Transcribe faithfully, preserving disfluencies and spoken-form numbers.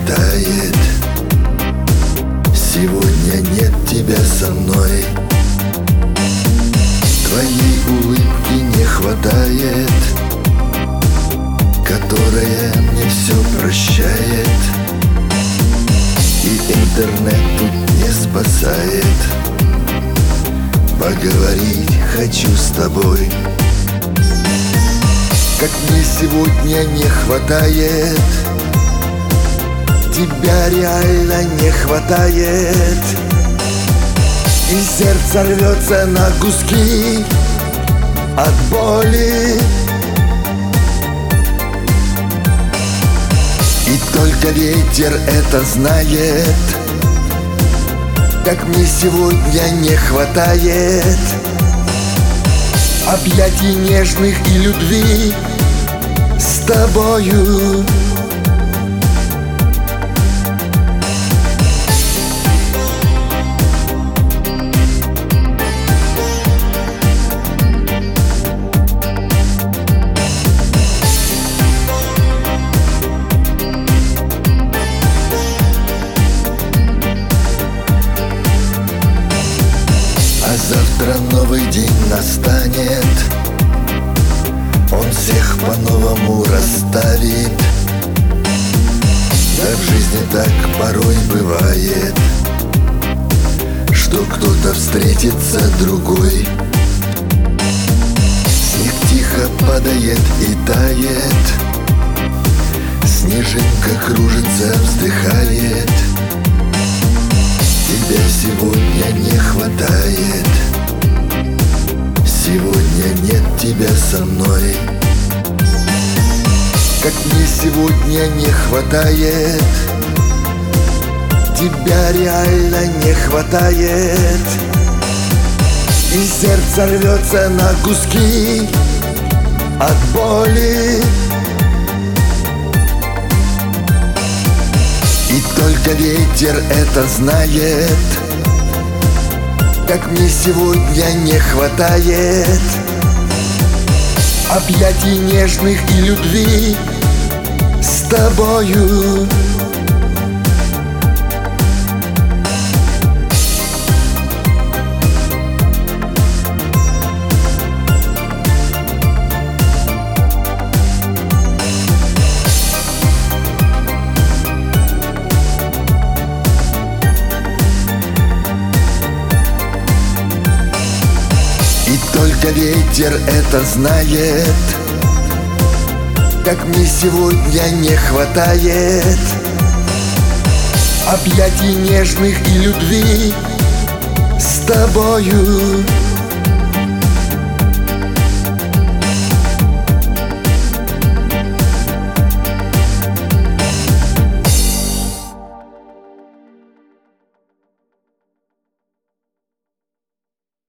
хватает. Сегодня нет тебя со мной. Твоей улыбки не хватает, которая мне все прощает. И интернет тут не спасает. Поговорить хочу с тобой. Как мне сегодня не хватает, тебя реально не хватает. И сердце рвется на куски от боли. И только ветер это знает, как мне сегодня не хватает объятий нежных и любви с тобою. А завтра новый день настанет, он всех по-новому расставит. Да в жизни так порой бывает, что кто-то встретится другой. Снег тихо падает и тает, снежинка кружится, вздыхает. Тебя сегодня не хватает. Сегодня нет тебя со мной. Как мне сегодня не хватает, тебя реально не хватает. И сердце рвется на куски от боли. И только ветер это знает, как мне сегодня не хватает объятий нежных и любви с тобою. И только ветер это знает, как мне сегодня не хватает объятий нежных и любви с тобою.